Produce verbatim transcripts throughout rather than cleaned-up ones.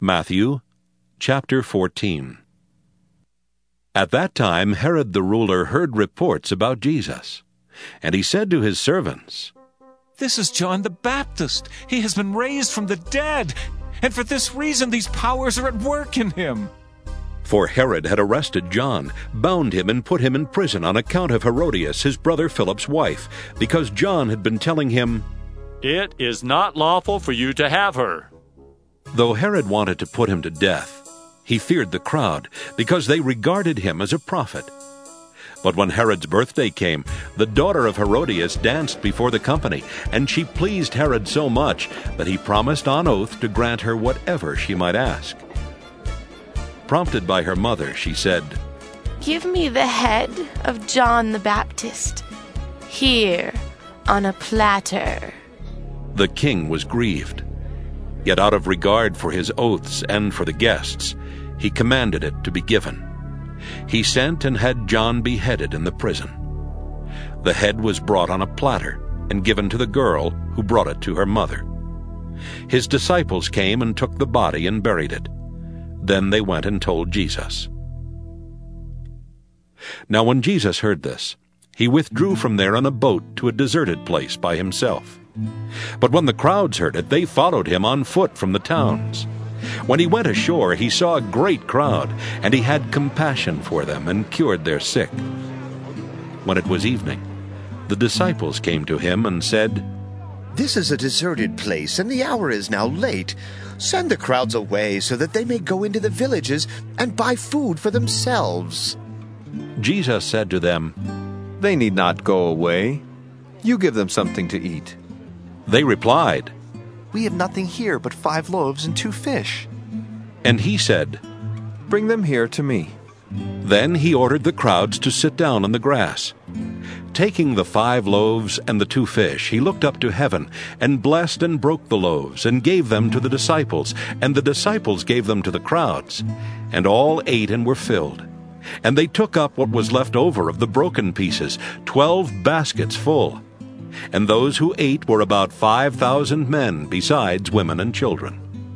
Matthew chapter fourteen. At that time Herod the ruler heard reports about Jesus, and he said to his servants, "This is John the Baptist. He has been raised from the dead, and for this reason these powers are at work in him." For Herod had arrested John, bound him, and put him in prison on account of Herodias, his brother Philip's wife, because John had been telling him, "It is not lawful for you to have her." Though Herod wanted to put him to death, he feared the crowd, because they regarded him as a prophet. But when Herod's birthday came, the daughter of Herodias danced before the company, and she pleased Herod so much that he promised on oath to grant her whatever she might ask. Prompted by her mother, she said, "Give me the head of John the Baptist, here on a platter." The king was grieved. Yet out of regard for his oaths and for the guests, he commanded it to be given. He sent and had John beheaded in the prison. The head was brought on a platter and given to the girl, who brought it to her mother. His disciples came and took the body and buried it. Then they went and told Jesus. Now when Jesus heard this, he withdrew from there on a boat to a deserted place by himself. But when the crowds heard it, they followed him on foot from the towns. When he went ashore, he saw a great crowd, and he had compassion for them and cured their sick. When it was evening, the disciples came to him and said, "This is a deserted place, and the hour is now late. Send the crowds away so that they may go into the villages and buy food for themselves." Jesus said to them, "They need not go away. You give them something to eat." They replied, "We have nothing here but five loaves and two fish." And he said, "Bring them here to me." Then he ordered the crowds to sit down on the grass. Taking the five loaves and the two fish, he looked up to heaven, and blessed and broke the loaves, and gave them to the disciples, and the disciples gave them to the crowds. And all ate and were filled. And they took up what was left over of the broken pieces, twelve baskets full. And those who ate were about five thousand men, besides women and children.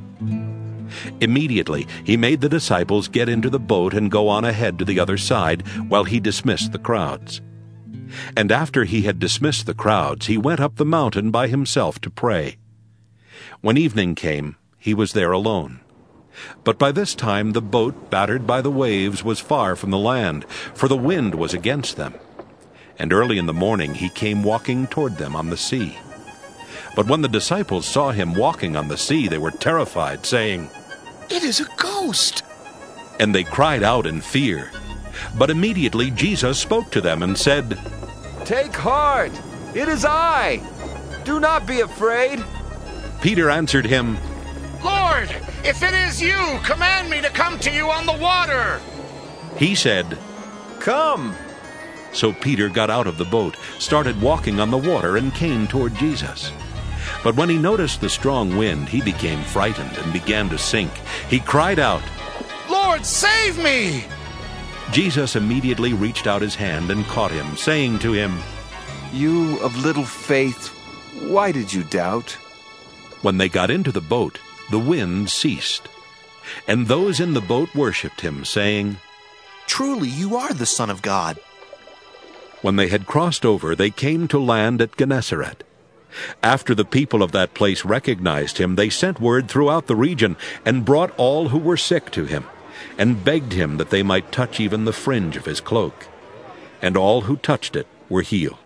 Immediately he made the disciples get into the boat and go on ahead to the other side, while he dismissed the crowds. And after he had dismissed the crowds, he went up the mountain by himself to pray. When evening came, he was there alone. But by this time the boat, battered by the waves, was far from the land, for the wind was against them. And early in the morning he came walking toward them on the sea. But when the disciples saw him walking on the sea, they were terrified, saying, "It is a ghost!" And they cried out in fear. But immediately Jesus spoke to them and said, "Take heart! It is I! Do not be afraid!" Peter answered him, "Lord, if it is you, command me to come to you on the water." He said, "Come!" So Peter got out of the boat, started walking on the water, and came toward Jesus. But when he noticed the strong wind, he became frightened and began to sink. He cried out, "Lord, save me!" Jesus immediately reached out his hand and caught him, saying to him, "You of little faith, why did you doubt?" When they got into the boat, the wind ceased. And those in the boat worshipped him, saying, "Truly you are the Son of God." When they had crossed over, they came to land at Gennesaret. After the people of that place recognized him, they sent word throughout the region, and brought all who were sick to him, and begged him that they might touch even the fringe of his cloak. And all who touched it were healed.